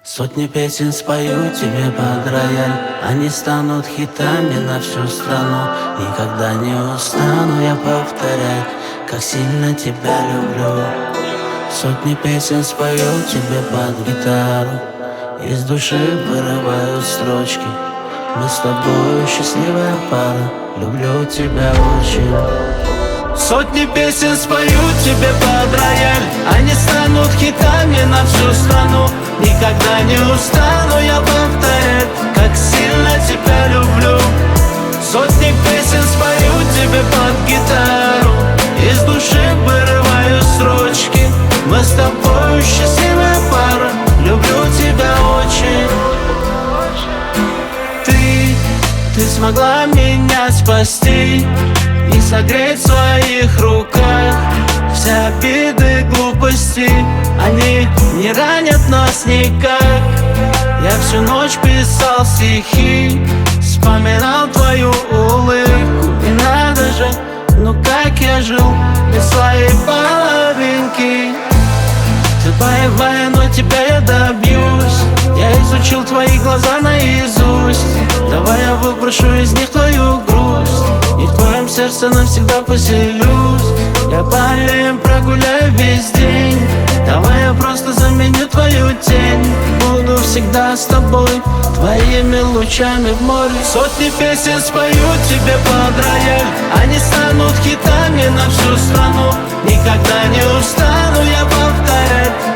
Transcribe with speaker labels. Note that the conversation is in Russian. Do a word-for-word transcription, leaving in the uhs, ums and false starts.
Speaker 1: Сотни песен спою тебе под рояль, они станут хитами на всю страну. Никогда не устану я повторять, как сильно тебя люблю. Сотни песен спою тебе под гитару, из души вырывают строчки. Мы с тобой счастливая пара, люблю тебя очень. Сотни песен спою тебе под рояль, они станут хитами на всю страну. Никогда не устану я повторять, как сильно тебя люблю. Сотни песен спою тебе под гитару, из души вырываю строчки. Мы с тобой счастливая пара, люблю тебя очень. Ты, ты смогла меня спасти и согреть в своих руках. Все обиды, глупости, они не ранят нас никак. Я всю ночь писал стихи, вспоминал твою улыбку. И надо же, ну как я жил без своей половинки. Ты боевая, но тебя я добьюсь. Я изучил твои глаза наизусть. Давай я выброшу из них твою грусть, и в твоем сердце навсегда поселюсь. Я по аллеям прогуляю весь день. Давай я просто заменю твою тень. Буду всегда с тобой, твоими лучами в море. Сотни песен спою тебе под рояль, они станут хитами на всю страну. Никогда не устану я повторять,